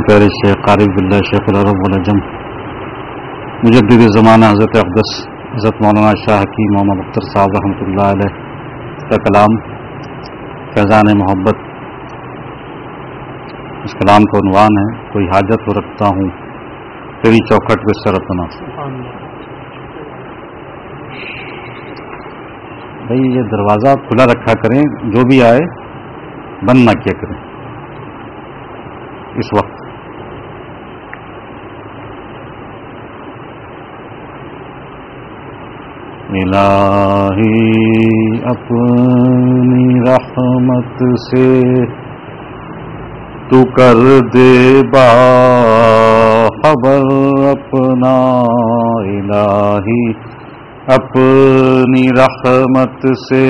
پیارے شیخ قاری باللہ شیخ العرب والعجم مجدد زمانہ حضرت اقدس حضرت مولانا شاہ حکیم محمد اختر صاحب رحمۃ اللہ علیہ کا کلام فیضان محبت. اس کلام کا عنوان ہے کوئی حاجت ہو رکھتا ہوں تیری چوکھٹ پہ سر اپنا. بھائی یہ دروازہ کھلا رکھا کریں، جو بھی آئے بند نہ کیا کریں اس وقت. الہی اپنی رحمت سے تو کر دے با خبر اپنا. الہی اپنی رحمت سے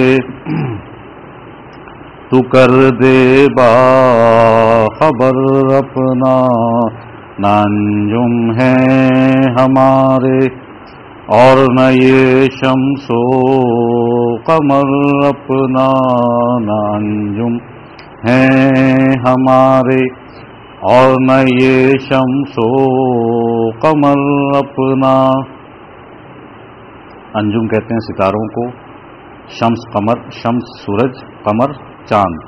تو کر دے با خبر اپنا. نہ انجم ہے ہمارے اور نہ یہ شمس و قمر اپنا. نہ انجم ہے ہمارے اور نہ یہ شمس و قمر اپنا. انجم کہتے ہیں ستاروں کو، شمس قمر، شمس سورج، قمر چاند.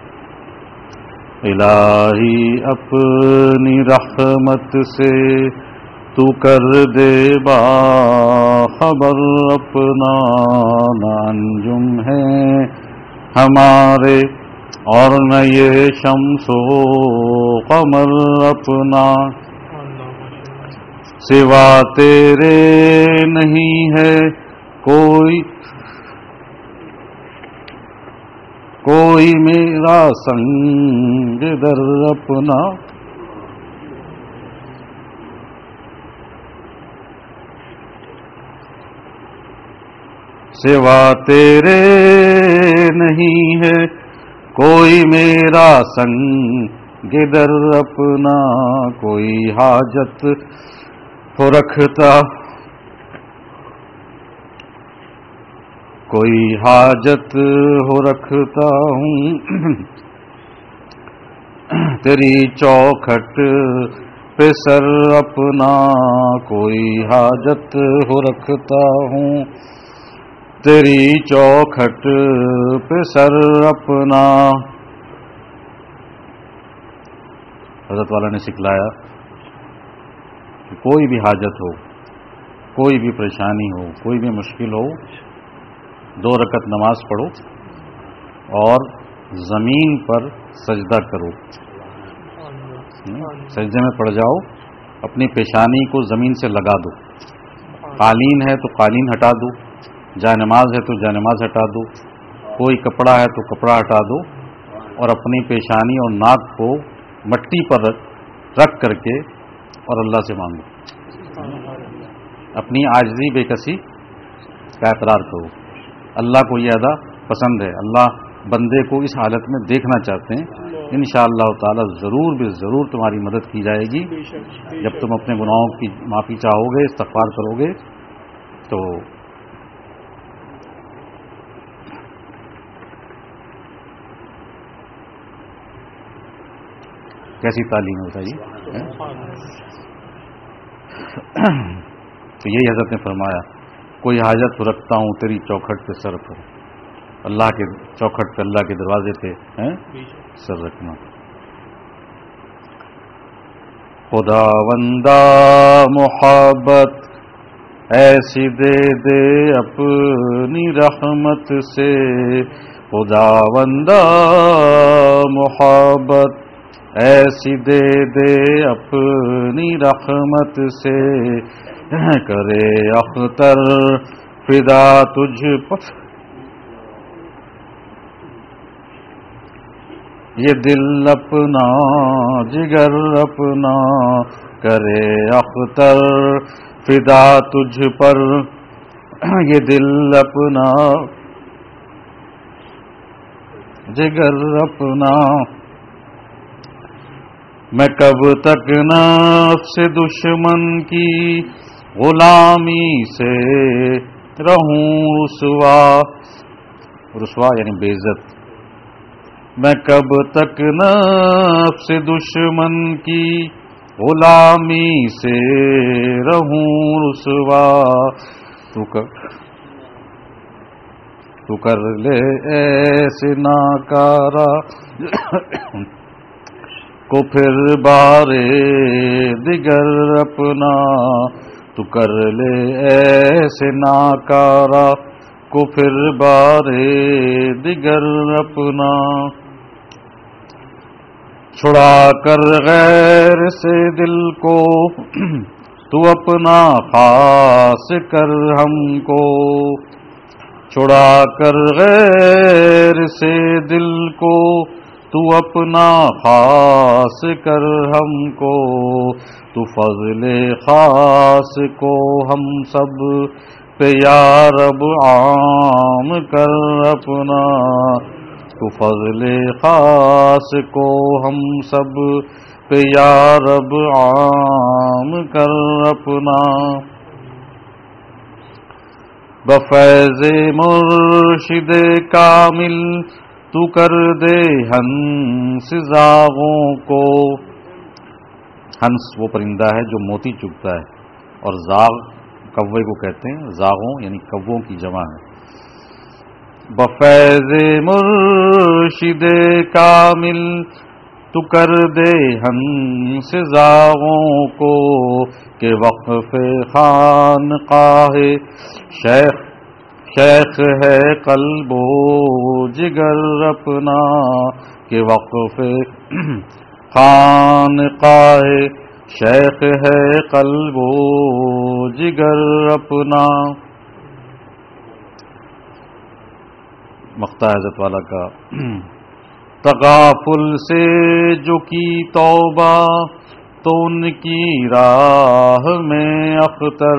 الہی اپنی رحمت سے تو کر دے با خبر اپنا. نہ انجم ہے ہمارے اور نہ یہ شمس و قمر اپنا. سوا تیرے نہیں ہے کوئی میرا سنگ در اپنا. سوا تیرے نہیں ہے کوئی میرا سنگ در اپنا. کوئی حاجت ہو رکھتا کوئی حاجت ہو رکھتا ہوں تیری چوکھٹ پہ سر اپنا. کوئی حاجت ہو رکھتا ہوں تیری چوکھٹ پہ سر اپنا. حضرت والا نے سکھلایا کہ کوئی بھی حاجت ہو، کوئی بھی پریشانی ہو، کوئی بھی مشکل ہو، 2 رکعت نماز پڑھو اور زمین پر سجدہ کرو. سجدے میں پڑ جاؤ، اپنی پیشانی کو زمین سے لگا دو. قالین ہے تو قالین ہٹا دو، جائے نماز ہے تو جائے نماز ہٹا دو، کوئی کپڑا ہے تو کپڑا ہٹا دو اور اپنی پیشانی اور ناک کو مٹی پر رکھ کر کے اور اللہ سے مانگو. اپنی عاجزی بے کسی کا اقرار کرو. اللہ کو یہ ادا پسند ہے، اللہ بندے کو اس حالت میں دیکھنا چاہتے ہیں. انشاءاللہ تعالی ضرور بے ضرور تمہاری مدد کی جائے گی. جب تم اپنے گناہوں کی معافی چاہو گے، استغفار کرو گے تو کیسی تعلیم ہے بتائیے. تو یہی حضرت نے فرمایا کوئی حاجت رکھتا ہوں تیری چوکھٹ پہ سر پر. اللہ کے چوکھٹ پہ، اللہ کے دروازے پہ سر رکھنا. خدا بندہ محبت ایسی دے دے اپنی رحمت سے. خدا بندہ محبت ایسی دے دے اپنی رحمت سے. کرے اختر فدا تجھ پر یہ دل اپنا جگر اپنا. کرے اختر فدا تجھ پر یہ دل اپنا جگر اپنا. میں کب تک نفس دشمن کی غلامی سے رہوں رسوا یعنی بے عزت. میں کب تک نفس دشمن کی غلامی سے رہوں رسوا، تو کر لے ایسے ناکارا کو پھر بارے دیگر اپنا، تو کر لے ایسے ناکارا کو پھر بارے دیگر اپنا، چھڑا کر غیر سے دل کو تو اپنا خاص کر ہم کو، چھڑا کر غیر سے دل کو تو اپنا خاص کر ہم کو، تو فضل خاص کو ہم سب پہ یا رب عام کر اپنا، تو فضل خاص کو ہم سب پہ یا رب عام کر اپنا، بفیض مرشد کامل تو کر دے ہنس زاغوں کو، ہنس وہ پرندہ ہے جو موتی چگتا ہے، اور زاغ کوے کو کہتے ہیں، زاغوں یعنی کووں کی جمع ہے، بفیض مرشد کامل تو کر دے ہنس زاغوں کو، کہ وقف خانقاہ شیخ شیخ ہے قلب و جگر اپنا، کہ وقف خانقاہ شیخ ہے قلب و جگر اپنا، مقطع حضرت والا کا، تغافل سے جو کی توبہ تو ان کی راہ میں اختر،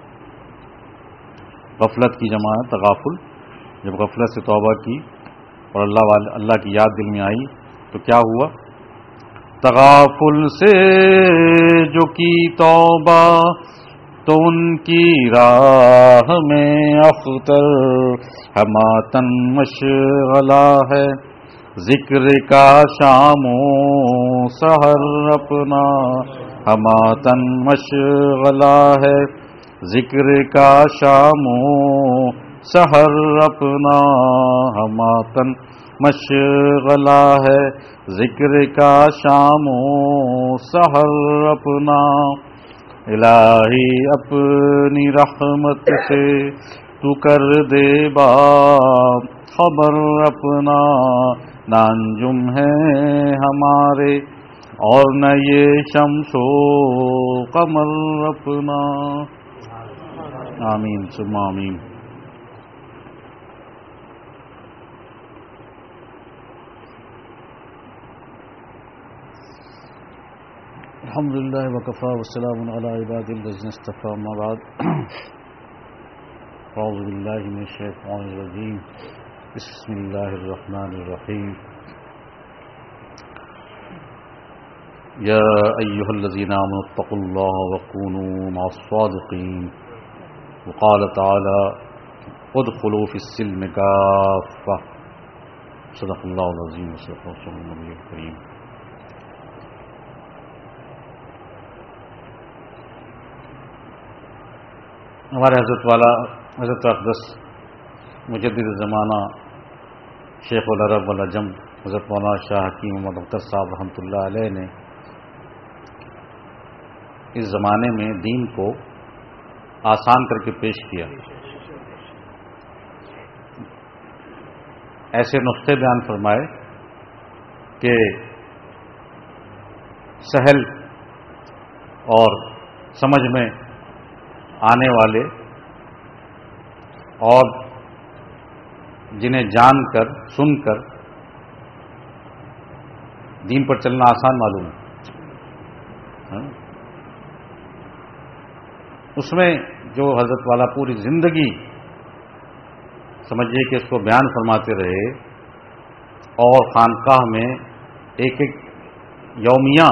غفلت کی جمع ہے تغافل، جب غفلت سے توبہ کی اور اللہ کی یاد دل میں آئی تو کیا ہوا، تغافل سے جو کی توبہ تو ان کی راہ میں اختر، ہماتن مشغلہ ہے ذکر کا شام و سحر اپنا، ہماتن مشغلہ ہے ذکر کا شام و سحر اپنا، ہماتن مشغلہ ہے ذکر کا شام و سحر اپنا، الہی اپنی رحمت سے تو کر دے باب خبر اپنا، نہ انجم ہے ہمارے اور نہ یہ شمس و قمر اپنا، آمین ثم آمین۔ الحمد للہ وکفا والسلام علی عباد الذین اصطفی، اما بعد، اعوذ باللہ من الشیطان الرجیم، بسم اللہ الرحمن الرحیم، یا ایہا الذین آمنوا اتقوا اللہ وکونوا مع الصادقین، وقال تعالی ادخلوا فی السلم کافہ، صدق اللہ العظیم وصدق رسولہ النبی الکریم۔ ہمارے حضرت والا حضرت اقدس مجدد زمانہ شیخ العرب والعجم حضرت مولانا شاہ حکیم محمد اختر صاحب رحمۃ اللہ علیہ نے اس زمانے میں دین کو آسان کر کے پیش کیا، ایسے نسخے بیان فرمائے کہ سہل اور سمجھ میں آنے والے اور جنہیں جان کر سن کر دین پر چلنا آسان معلوم ہے۔ اس میں جو حضرت والا پوری زندگی سمجھیے کہ اس کو بیان فرماتے رہے، اور خانقاہ میں ایک ایک یومیہ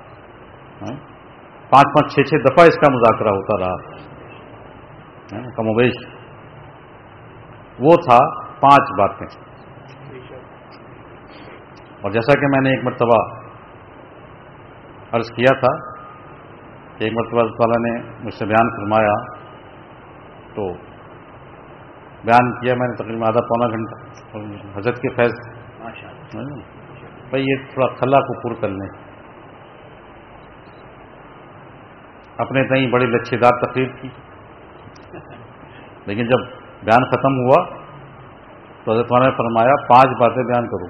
5-6 دفعہ اس کا مذاکرہ ہوتا رہا، کم و بیش، وہ تھا 5 باتیں۔ اور جیسا کہ میں نے ایک مرتبہ عرض کیا تھا ایک مرتبہ اللہ تعالیٰ نے مجھ سے بیان فرمایا تو بیان کیا میں نے تقریباً آدھا پونا گھنٹہ، حضرت کے فیض بھائی یہ تھوڑا خلا کو پر کر لیں. اپنے تئیں بڑی لچھے دار تقریر کی، لیکن جب بیان ختم ہوا تو حضرت والا نے فرمایا 5 باتیں بیان کرو.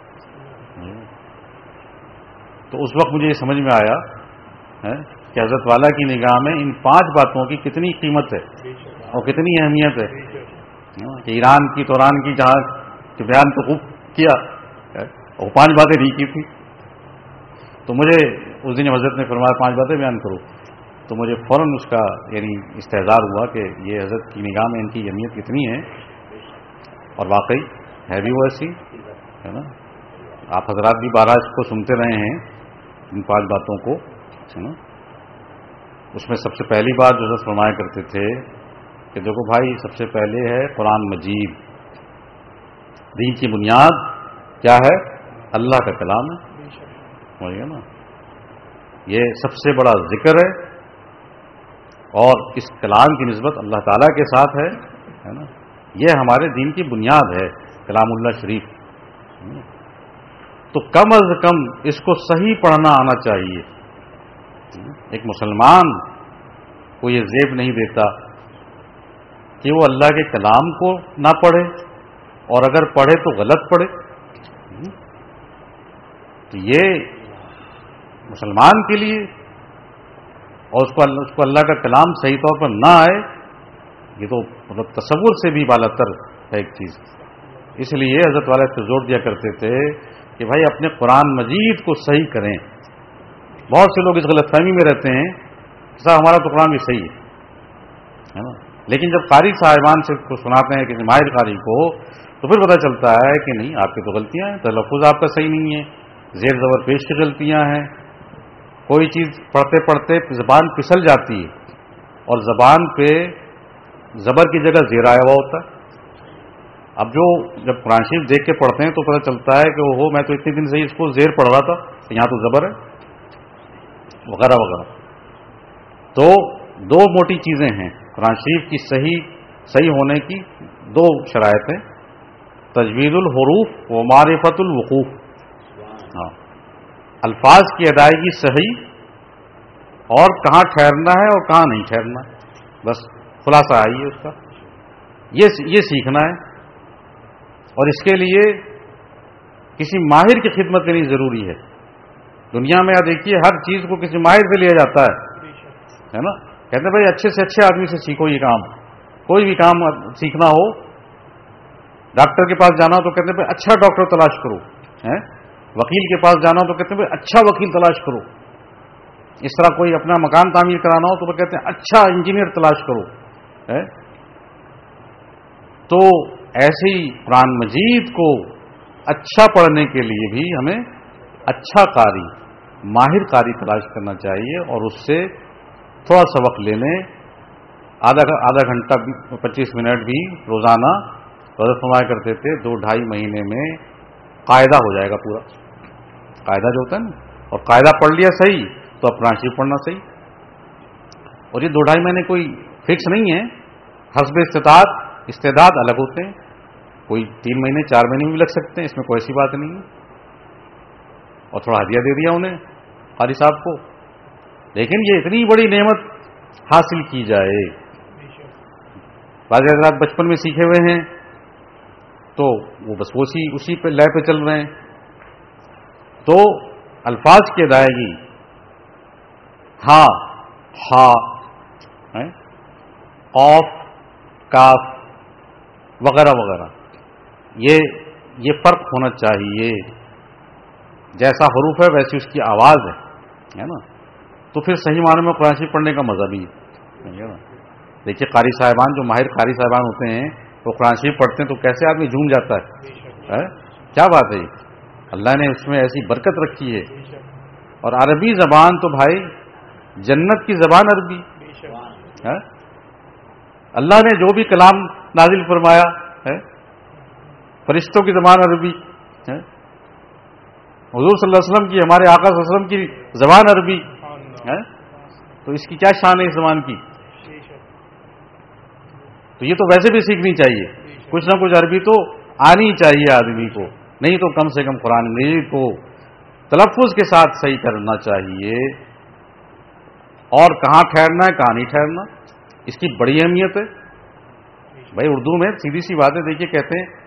تو اس وقت مجھے یہ سمجھ میں آیا کہ حضرت والا کی نگاہ میں ان 5 باتوں کی کتنی قیمت ہے اور کتنی اہمیت ہے کہ ایران کی دوران کی جہاں بیان تو خوب کیا اور 5 باتیں نہیں کی تھی. تو مجھے اس دن حضرت نے فرمایا 5 باتیں بیان کرو، تو مجھے فوراً اس کا یعنی استحضار ہوا کہ یہ حضرت کی نگاہ میں ان کی اہمیت کتنی ہے. اور واقعی ہے بھی وہ ایسی ہے نا. آپ حضرات بھی بارہ اس کو سنتے رہے ہیں ان 5 باتوں کو ہے نا. اس میں سب سے پہلی بات جو حضرت فرمایا کرتے تھے کہ دیکھو بھائی سب سے پہلے ہے قرآن مجید. دین کی بنیاد کیا ہے؟ اللہ کا کلام ہے نا. یہ سب سے بڑا ذکر ہے اور اس کلام کی نسبت اللہ تعالیٰ کے ساتھ ہے نا. یہ ہمارے دین کی بنیاد ہے کلام اللہ شریف. تو کم از کم اس کو صحیح پڑھنا آنا چاہیے. ایک مسلمان کو یہ زیب نہیں دیتا کہ وہ اللہ کے کلام کو نہ پڑھے، اور اگر پڑھے تو غلط پڑھے. تو یہ مسلمان کے لیے اور اس کو اللہ کا کلام صحیح طور پر نہ آئے، یہ تو مطلب تصور سے بھی بالاتر ہے ایک چیز. اس لیے حضرت والے سے زور دیا کرتے تھے کہ بھائی اپنے قرآن مجید کو صحیح کریں. بہت سے لوگ اس غلط فہمی میں رہتے ہیں صاحب ہمارا تو قرآن بھی صحیح ہے نا، لیکن جب قاری صاحبان سے کو سناتے ہیں کسی ماہر قاری کو تو پھر پتہ چلتا ہے کہ نہیں آپ کی تو غلطیاں ہیں، تلفظ آپ کا صحیح نہیں ہے، زیر زبر پیش کی غلطیاں ہیں. کوئی چیز پڑھتے پڑھتے زبان پھسل جاتی ہے اور زبان پہ زبر کی جگہ زیر آیا ہوا ہوتا ہے. اب جب قرآن شریف دیکھ کے پڑھتے ہیں تو پتہ چلتا ہے کہ میں تو اتنے دن سے اس کو زیر پڑھ رہا تھا، یہاں تو زبر ہے وغیرہ وغیرہ. تو 2 موٹی چیزیں ہیں قرآن شریف کی صحیح ہونے کی. 2 شرائط ہیں، تجوید الحروف و معرفت الوقوف. ہاں، الفاظ کی ادائیگی صحیح اور کہاں ٹھہرنا ہے اور کہاں نہیں ٹھہرنا ہے، بس خلاصہ آئی ہے اس کا. یہ سیکھنا ہے اور اس کے لیے کسی ماہر کی خدمت لینی ضروری ہے. دنیا میں دیکھیے ہر چیز کو کسی ماہر سے لیا جاتا ہے نا. کہتے ہیں بھائی اچھے سے اچھے آدمی سے سیکھو یہ کام. کوئی بھی کام سیکھنا ہو، ڈاکٹر کے پاس جانا تو کہتے ہیں بھائی اچھا ڈاکٹر تلاش کرو، وکیل کے پاس جانا تو کہتے ہیں بھائی اچھا وکیل تلاش کرو. اس طرح کوئی اپنا مکان تعمیر کرانا ہو تو وہ کہتے ہیں اچھا انجینئر تلاش کرو. تو ایسی قرآن مجید کو اچھا پڑھنے کے لیے بھی ہمیں اچھا قاری، ماہر قاری تلاش کرنا چاہیے اور اس سے تھوڑا سا وقت لے لیں. آدھا گھنٹہ 25 منٹ بھی روزانہ. حضرت فرمایا کرتے تھے 2-2.5 مہینے میں قاعدہ ہو جائے گا پورا. قاعدہ جو ہوتا ہے نا، اور قاعدہ پڑھ لیا صحیح تو اب قرآن شریف پڑھنا صحیح. اور یہ 2-2.5 مہینے کوئی فکس نہیں ہے، حسب استعداد الگ ہوتے ہیں. کوئی 3 مہینے 4 مہینے بھی لگ سکتے ہیں، اس میں کوئی ایسی بات نہیں ہے. اور تھوڑا ہدیہ دے دیا انہیں قاری صاحب کو. لیکن یہ اتنی بڑی نعمت حاصل کی جائے. بعض حضرات بچپن میں سیکھے ہوئے ہیں تو وہ بس اسی پہ لے پہ چل رہے ہیں. تو الفاظ کی ادائیگی ہا قاف کاف وغیرہ وغیرہ یہ فرق ہونا چاہیے. جیسا حروف ہے ویسی اس کی آواز ہے نا. تو پھر صحیح معنی میں قرآن شریف پڑھنے کا مزہ بھی ہے نا. دیکھیے قاری صاحبان جو ماہر قاری صاحبان ہوتے ہیں وہ قرآن شریف پڑھتے ہیں تو کیسے آدمی جھوم جاتا ہے. کیا بات ہے، اللہ نے اس میں ایسی برکت رکھی ہے. اور عربی زبان تو بھائی جنت کی زبان عربی. اللہ نے جو بھی کلام نازل فرمایا ہے فرشتوں کی زبان عربی ہے. حضور صلی اللہ علیہ وسلم کی، ہمارے آقا صلی اللہ علیہ وسلم کی زبان عربی ہے. تو اس کی کیا شان ہے اس زبان کی؟ تو یہ تو ویسے بھی سیکھنی چاہیے، کچھ نہ کچھ عربی تو آنی چاہیے آدمی کو، نہیں تو کم سے کم قرآن مجید کو تلفظ کے ساتھ صحیح کرنا چاہیے، اور کہاں ٹھہرنا ہے کہاں نہیں ٹھہرنا، اس کی بڑی اہمیت ہے۔ بھائی اردو میں سیدھی سی بات ہے، دیکھیے کہتے ہیں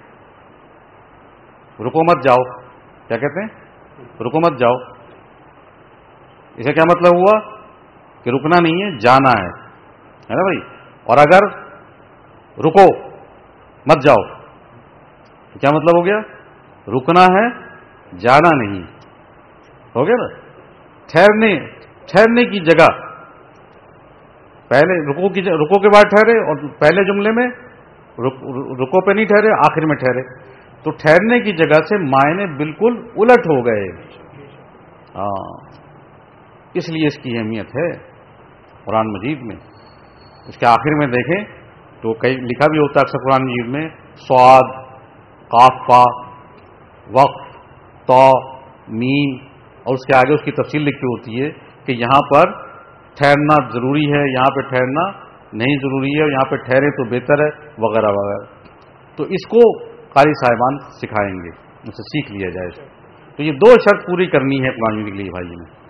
رکو مت جاؤ، کیا کہتے ہیں؟ رکو مت جاؤ، اسے کیا مطلب ہوا کہ رکنا نہیں ہے، جانا ہے نا بھائی؟ اور اگر رکو مت جاؤ تو کیا مطلب ہو گیا؟ رکنا ہے، جانا نہیں، ہو گیا نا؟ ٹھہرنے کی جگہ، پہلے رکو کے بعد ٹھہرے، اور پہلے جملے میں رکو پہ نہیں ٹھہرے، آخر میں ٹھہرے، تو ٹھہرنے کی جگہ سے معنی بالکل الٹ ہو گئے۔ ہاں، اس لیے اس کی اہمیت ہے قرآن مجید میں۔ اس کے آخر میں دیکھیں تو کئی لکھا بھی ہوتا ہے اکثر قرآن مجید میں صاد، قاف، فا، وقف، تو، میم، اور اس کے آگے اس کی تفصیل لکھی ہوتی ہے کہ یہاں پر ٹھہرنا ضروری ہے، یہاں پہ ٹھہرنا نہیں ضروری ہے، یہاں پہ ٹھہرے تو بہتر ہے، وغیرہ وغیرہ۔ تو اس کو قاری صاحبان سکھائیں گے، ان سے سیکھ لیا جائے۔ تو یہ دو شرط پوری کرنی ہے قرآن مجید کے لیے بھائی میں،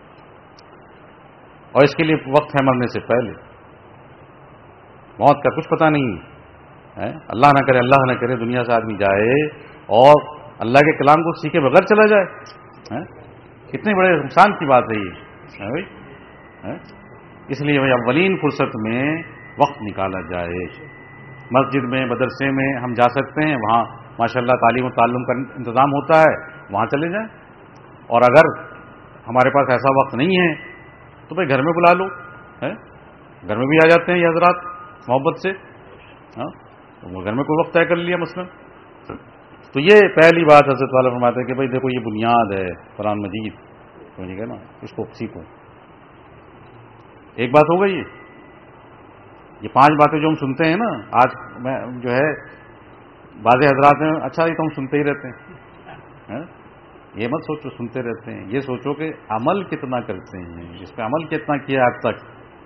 اور اس کے لیے وقت ہے مرنے سے پہلے۔ موت کا کچھ پتہ نہیں ہے، اللہ نہ کرے دنیا سے آدمی جائے اور اللہ کے کلام کو سیکھے بغیر چلا جائے، کتنے بڑے نقصان کی بات ہے یہ بھائی۔ اس لیے بھائی اولین فرصت میں وقت نکالا جائے، مسجد میں مدرسے میں ہم جا سکتے ہیں، وہاں ماشاءاللہ تعلیم و تعلم کا انتظام ہوتا ہے، وہاں چلے جائیں، اور اگر ہمارے پاس ایسا وقت نہیں ہے تو بھائی گھر میں بلا لو، گھر میں بھی آ جاتے ہیں یہ حضرات محبت سے، گھر میں کوئی وقت طے کر لیا مثلا۔ تو یہ پہلی بات حضرت والا فرماتے ہیں کہ بھائی دیکھو یہ بنیاد ہے قرآن مجید، سمجھے گا نا، اس کو سیکھو۔ ایک بات ہو گئی، یہ 5 باتیں جو ہم سنتے ہیں نا آج، میں جو ہے بعض حضرات ہیں اچھا یہ تو ہم سنتے ہی رہتے ہیں، یہ مت سوچو سنتے رہتے ہیں، یہ سوچو کہ عمل کتنا کرتے ہیں، اس پہ عمل کتنا کیا آج تک۔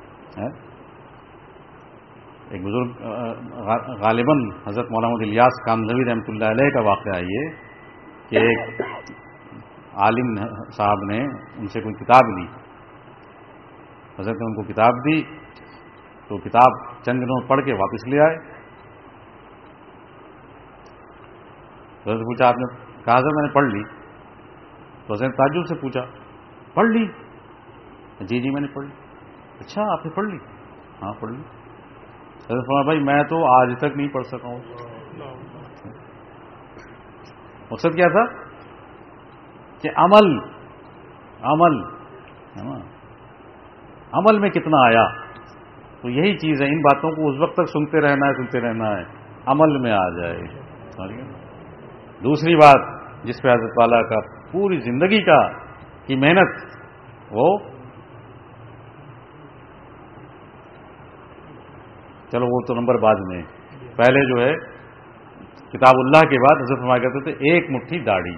ایک بزرگ غالباً حضرت مولانا الیاس کامزوی رحمۃ اللہ علیہ کا واقعہ یہ کہ ایک عالم صاحب نے ان سے کوئی کتاب لی، حضرت نے ان کو کتاب دی، تو کتاب چند دنوں پڑھ کے واپس لے آئے۔ حضرت سے پوچھا آپ نے؟ کہا حضرت میں نے پڑھ لی۔ تو حضرت تعجب سے پوچھا پڑھ لی؟ جی میں نے پڑھ لی۔ اچھا آپ نے پڑھ لی؟ ہاں پڑھ لی۔ حضرت فرمایا بھائی میں تو آج تک نہیں پڑھ سکا ہوں۔ مقصد کیا تھا کہ عمل میں کتنا آیا۔ تو یہی چیز ہے، ان باتوں کو اس وقت تک سنتے رہنا ہے، عمل میں آ جائے۔ دوسری بات جس پہ حضرت والا کا پوری زندگی کی محنت، وہ چلو وہ تو نمبر بعد میں، پہلے جو ہے کتاب اللہ کے بعد حضرت فرمایا کرتے تھے ایک مٹھی داڑھی،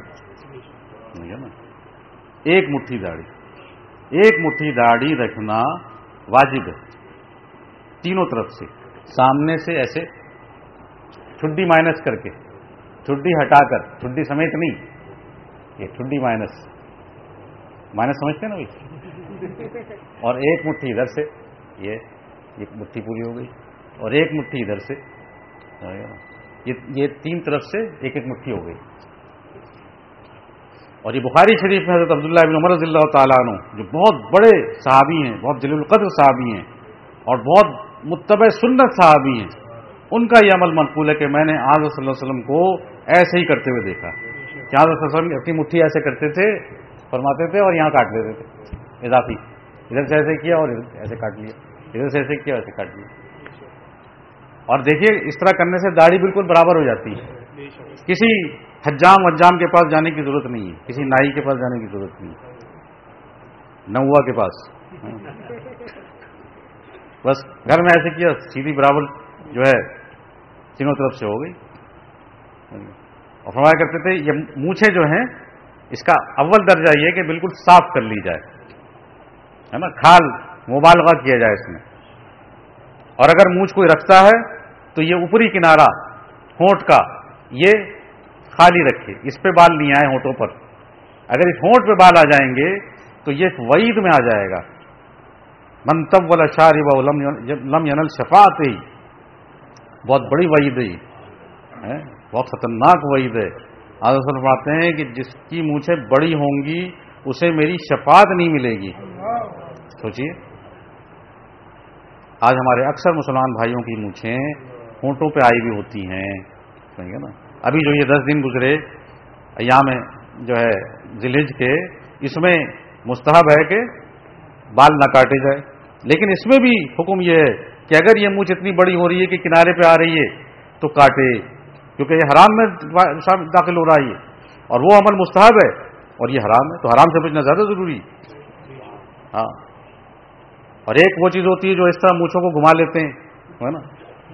ایک مٹھی داڑھی رکھنا واجب ہے، تینوں طرف سے، سامنے سے ایسے ٹھڈی مائنس کر کے، ٹھڈی ہٹا کر، ٹھڈی سمیت نہیں، یہ ٹھڈی مائنس سمجھتے ہیں نا بھائی، اور ایک مٹھی ادھر سے، یہ مٹھی پوری ہو گئی، اور ایک مٹھی ادھر سے، یہ 3 طرف سے ایک مٹھی ہو گئی۔ اور یہ بخاری شریف میں حضرت عبداللہ بن عمر رضی اللہ تعالیٰ عنہ جو بہت بڑے صحابی ہیں، بہت جلیل القدر صحابی ہیں اور بہت متبع سنت صحابی ہیں، ان کا یہ عمل منقول ہے کہ میں نے آج صلی اللہ علیہ وسلم کو ایسے ہی کرتے ہوئے دیکھا کہ آج صلی اللہ علیہ وسلم اپنی مٹھی ایسے کرتے تھے، فرماتے تھے، اور یہاں کاٹ لیتے تھے اضافی، ادھر سے ایسے کیا اور ایسے کاٹ لیا، ادھر سے ایسے کیا ایسے کاٹ لیا۔ اور دیکھیے اس طرح کرنے سے داڑھی بالکل برابر ہو جاتی ہے، کسی حجام کے پاس جانے کی ضرورت نہیں ہے، کسی نائی کے پاس جانے کی ضرورت نہیں ہے، نوا کے پاس، بس گھر میں ایسے کیا، سیدھی برابر جو ہے تینوں طرف سے ہو گئی۔ اور فرمایا کرتے تھے یہ مونچھیں جو ہیں اس کا اول درجہ یہ کہ بالکل صاف کر لی جائے، ہے نا، کھال مبالغہ کیا جائے اس میں. اور اگر مونچھ کوئی رکھتا ہے تو یہ اوپری کنارہ ہونٹ کا یہ خالی رکھے، اس پہ بال نہیں آئے ہونٹوں پر. اگر اس ہونٹ پہ بال آ جائیں گے تو یہ وعید میں آ جائے گا. من طول شاربہ لم ینل شفاعتہ، بہت بڑی وعید ہے، بہت خطرناک وعید ہے. حضرت فرماتے ہیں کہ جس کی مونچھیں بڑی ہوں گی اسے میری شفاعت نہیں ملے گی. سوچئے آج ہمارے اکثر مسلمان بھائیوں کی مونچھیں ہونٹوں پہ آئی بھی ہوتی ہیں، سمجھ گئے نا. ابھی جو یہ 10 دن گزرے ایام جو ہے ذی الحجہ کے، اس میں مستحب ہے کہ بال نہ کاٹے جائے، لیکن اس میں بھی حکم یہ ہے کہ اگر یہ مونچھ اتنی بڑی ہو رہی ہے کہ کنارے پہ آ رہی ہے تو کاٹے، کیونکہ یہ حرام میں داخل ہو رہا ہے اور وہ عمل مستحب ہے اور یہ حرام ہے، تو حرام سے بچنا زیادہ ضروری ہے. ہاں، اور ایک وہ چیز ہوتی ہے جو اس طرح مونچھوں کو گھما لیتے ہیں، ہے نا.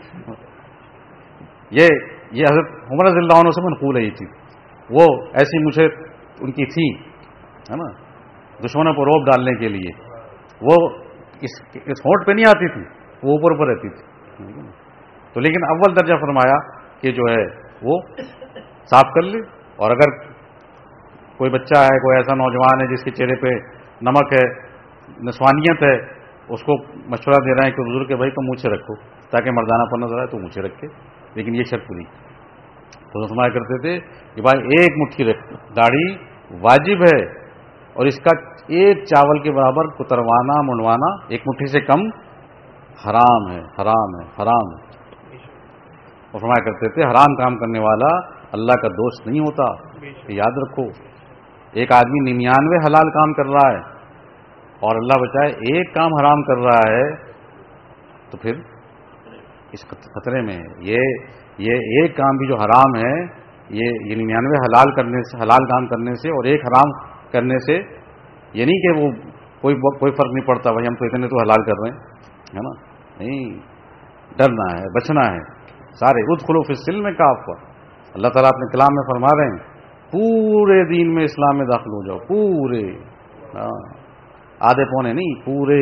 یہ حضرت عمر رضی اللہ عنہ سے منقول ہے یہ چیز. وہ ایسی مجھے ان کی تھی، ہے نا، دشمنوں پر روب ڈالنے کے لیے. وہ اس ہونٹ پہ نہیں آتی تھی، وہ اوپر اوپر رہتی تھی. تو لیکن اول درجہ فرمایا کہ جو ہے وہ صاف کر لے. اور اگر کوئی بچہ ہے، کوئی ایسا نوجوان ہے جس کے چہرے پہ نمک ہے، نسوانیت ہے، اس کو مشورہ دے رہے ہیں کہ بزرگ کہ بھائی تم مونچھیں رکھو تاکہ مردانہ پر نظر آئے، تو مونچھیں رکھے، لیکن یہ شرط پوری. تو فرمایا کرتے تھے کہ بھائی ایک مٹھی داڑھی واجب ہے اور اس کا ایک چاول کے برابر کتروانا منڈوانا ایک مٹھی سے کم حرام ہے، حرام ہے، حرام ہے. اور فرمایا کرتے تھے حرام کام کرنے والا اللہ کا دوست نہیں ہوتا. یاد رکھو، ایک آدمی 99 حلال کام کر رہا ہے اور اللہ بچائے ایک کام حرام کر رہا ہے تو پھر اس خطرے میں یہ ایک کام بھی جو حرام ہے، یہ 99 حلال کام کرنے سے اور ایک حرام کرنے سے، یہ نہیں کہ وہ کوئی فرق نہیں پڑتا بھائی ہم تو اتنے تو حلال کر رہے ہیں، ہے نا. نہیں، ڈرنا ہے، بچنا ہے. سارے ادخلوا فی السلم کافہ، اللہ تعالیٰ اپنے کلام میں فرما رہے ہیں پورے دین میں اسلام میں داخل ہو جاؤ، پورے، آدھے پونے نہیں، پورے.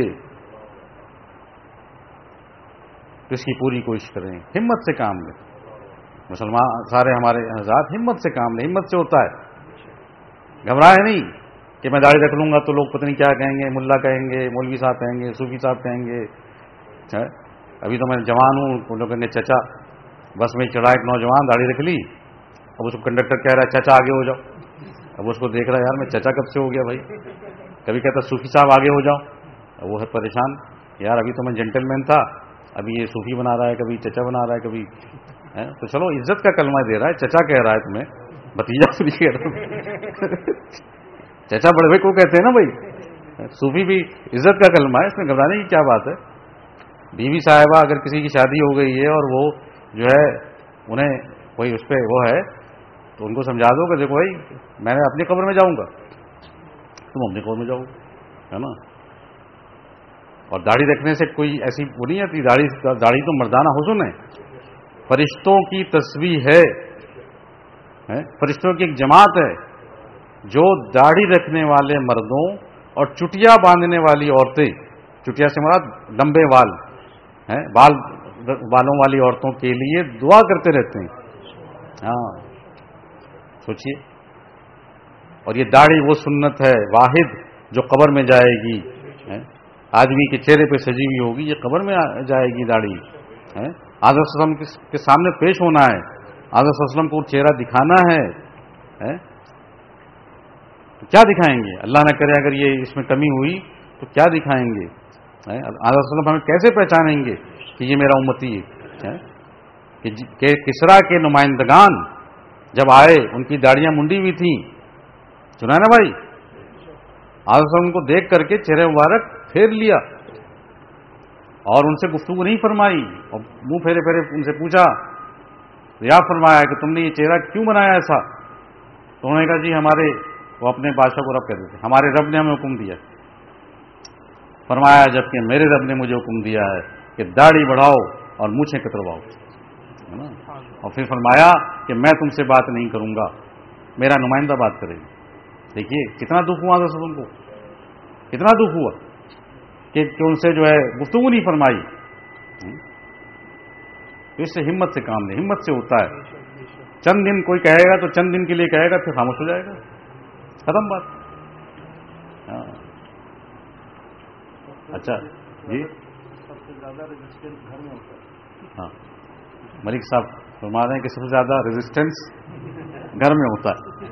اس کی پوری کوشش کریں، ہمت سے کام لیں. مسلمان سارے ہمارے حضرات ہمت سے کام لیں، ہمت سے ہوتا ہے. گھبرائے نہیں کہ میں داڑھی رکھ لوں گا تو لوگ پتہ نہیں کیا کہیں گے، ملا کہیں گے، مولوی صاحب کہیں گے، صوفی صاحب کہیں گے. ابھی تو میں جوان ہوں، لوگ کہیں گے چچا. بس میں چڑھا ایک نوجوان داڑھی رکھ لی، اب اس کو کنڈکٹر کہہ رہا ہے چچا آگے ہو جاؤ. اب اس کو دیکھ رہا ہے یار میں چچا کب سے ہو گیا بھائی. کبھی کہتا صوفی صاحب آگے ہو جاؤ، اب وہ ہے پریشان، یار ابھی تو میں جینٹل مین تھا، ابھی یہ صوفی بنا رہا ہے، کبھی چچا بنا رہا ہے، کبھی. تو چلو عزت کا کلمہ دے رہا ہے، چچا کہہ رہا ہے تمہیں، بھتیجا تو نہیں کہہ رہا. چچا بڑے بھائی کو کہتے ہیں نا بھائی. صوفی بھی عزت کا کلمہ ہے، اس میں گھبرانے کی کیا بات ہے. بیوی صاحبہ اگر کسی کی شادی ہو گئی ہے اور وہ جو ہے انہیں کوئی اس پہ وہ ہے تو ان کو سمجھا دو کہ دیکھو بھائی میں نے اپنی قبر میں جاؤں گا، تم اپنی قبر میں جاؤ، ہے نا. اور داڑھی رکھنے سے کوئی ایسی وہ نہیں آتی، داڑھی تو مردانہ حسن ہے، فرشتوں کی تسبیح ہے، فرشتوں کی ایک جماعت ہے جو داڑھی رکھنے والے مردوں اور چٹیا باندھنے والی عورتیں، چٹیا سے مراد لمبے وال ہیں، بالوں والی عورتوں کے لیے دعا کرتے رہتے ہیں. ہاں سوچئے. اور یہ داڑھی وہ سنت ہے واحد جو قبر میں جائے گی. آدمی کے چہرے پہ سجی ہوئی ہوگی، یہ قبر میں جائے گی داڑھی. حضرت صلی اللہ علیہ وسلم کے سامنے پیش ہونا ہے، حضرت صلی اللہ علیہ وسلم کو چہرہ دکھانا ہے. تو کیا دکھائیں گے؟ اللہ نہ کرے اگر یہ اس میں کمی ہوئی تو کیا دکھائیں گے؟ حضرت صلی اللہ علیہ وسلم ہمیں کیسے پہچانیں گے کہ یہ میرا امتی ہے؟ کہ کسرا کے نمائندگان جب آئے ان کی داڑیاں منڈی ہوئی تھیں، سنا نا بھائی، حضرت صلی اللہ علیہ وسلم کو دیکھ کر کے چہرے مبارک پھیر لیا اور ان سے گفتگو نہیں فرمائی اور منہ پھیرے پھیرے ان سے پوچھا، یا فرمایا کہ تم نے یہ چہرہ کیوں بنایا ایسا؟ تو انہوں نے کہا جی وہ اپنے بادشاہ کو رب کہتے تھے، ہمارے رب نے ہمیں حکم دیا. فرمایا جبکہ میرے رب نے مجھے حکم دیا ہے کہ داڑھی بڑھاؤ اور مونچھیں کترواؤ. اور پھر فرمایا کہ میں تم سے بات نہیں کروں گا، میرا نمائندہ بات کرے گا. دیکھیے کتنا دکھ ہوا حضرت کو، کتنا دکھ ہوا. کہ ان سے جو ہے گفتگو نہیں فرمائی. تو اس سے ہمت سے کام نہیں، ہمت سے ہوتا ہے. چند دن کوئی کہے گا تو چند دن کے لیے کہے گا، پھر خاموش ہو جائے گا، ختم بات. ہاں اچھا جی. سب سے زیادہ ریزسٹنس گھر میں ہوتا ہے. ہاں ملک صاحب فرما رہے ہیں کہ سب سے زیادہ ریزسٹنس گھر میں ہوتا ہے.